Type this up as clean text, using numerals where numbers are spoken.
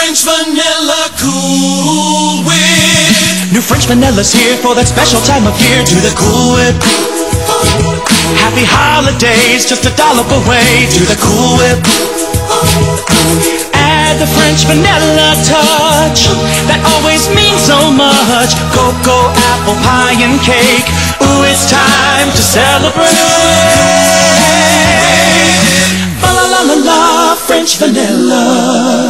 French vanilla Cool Whip. New French vanilla's here for that special time of year. Do the Cool Whip. Happy holidays, just $1 away. Do the Cool Whip. Add the French vanilla touch, that always means so much. Cocoa, apple pie, and cake. Ooh, it's time to celebrate. Fa la la la la, French vanilla.